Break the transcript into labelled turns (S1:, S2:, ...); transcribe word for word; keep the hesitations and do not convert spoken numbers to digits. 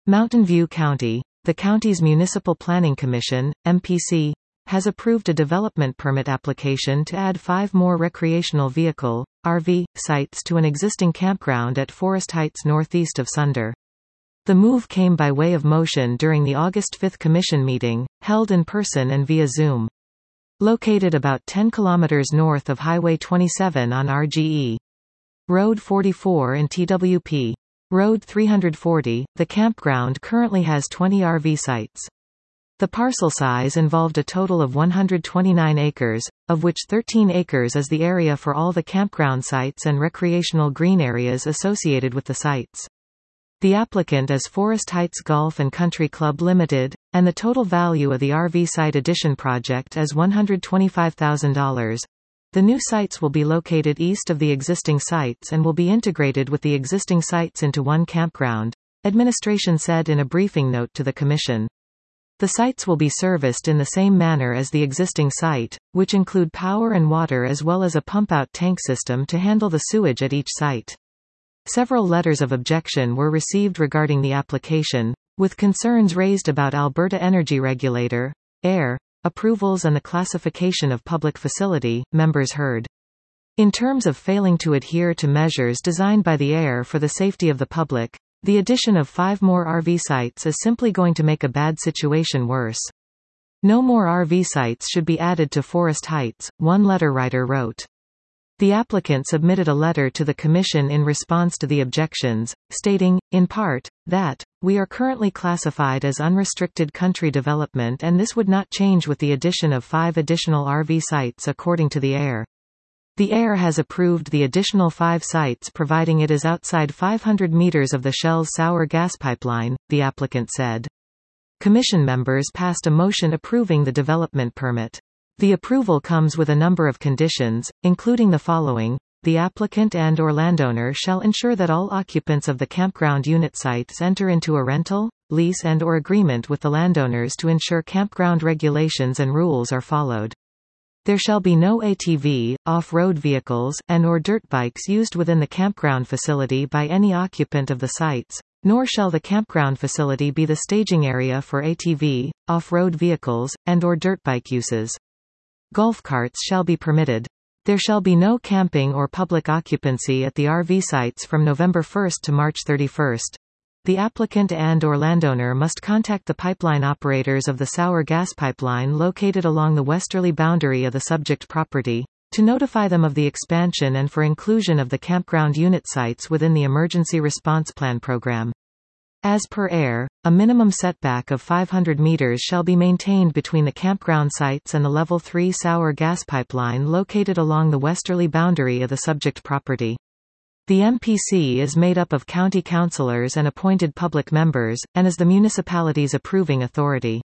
S1: Mountain View County. The county's Municipal Planning Commission, M P C, has approved a development permit application to add five more recreational vehicle, R V, sites to an existing campground at Forest Heights northeast of Sunder. The move came by way of motion during the August fifth Commission meeting, held in person and via Zoom. Located about ten kilometers north of Highway twenty-seven on R G E. Road forty-four in T W P. Road three forty, the campground currently has twenty R V sites. The parcel size involved a total of one hundred twenty-nine acres, of which thirteen acres is the area for all the campground sites and recreational green areas associated with the sites. The applicant is Forest Heights Golf and Country Club Limited, and the total value of the R V site addition project is one hundred twenty-five thousand dollars. The new sites will be located east of the existing sites and will be integrated with the existing sites into one campground, administration said in a briefing note to the Commission. The sites will be serviced in the same manner as the existing site, which include power and water as well as a pump-out tank system to handle the sewage at each site. Several letters of objection were received regarding the application, with concerns raised about Alberta Energy Regulator, AIR, approvals and the classification of public facility, members heard. In terms of failing to adhere to measures designed by the AIR for the safety of the public, the addition of five more R V sites is simply going to make a bad situation worse. No more R V sites should be added to Forest Heights, one letter writer wrote. The applicant submitted a letter to the Commission in response to the objections, stating, in part, that, we are currently classified as unrestricted country development and this would not change with the addition of five additional R V sites according to the AIR. The AIR has approved the additional five sites providing it is outside five hundred meters of the Shell's sour gas pipeline, the applicant said. Commission members passed a motion approving the development permit. The approval comes with a number of conditions, including the following. The applicant and or landowner shall ensure that all occupants of the campground unit sites enter into a rental, lease and or agreement with the landowners to ensure campground regulations and rules are followed. There shall be no A T V, off-road vehicles, and or dirt bikes used within the campground facility by any occupant of the sites, nor shall the campground facility be the staging area for A T V, off-road vehicles, and or dirt bike uses. Golf carts shall be permitted. There shall be no camping or public occupancy at the R V sites from November first to March thirty-first. The applicant and or landowner must contact the pipeline operators of the sour gas pipeline located along the westerly boundary of the subject property, to notify them of the expansion and for inclusion of the campground unit sites within the Emergency Response Plan program. As per AIR, a minimum setback of five hundred meters shall be maintained between the campground sites and the Level three sour gas pipeline located along the westerly boundary of the subject property. The M P C is made up of county councillors and appointed public members, and is the municipality's approving authority.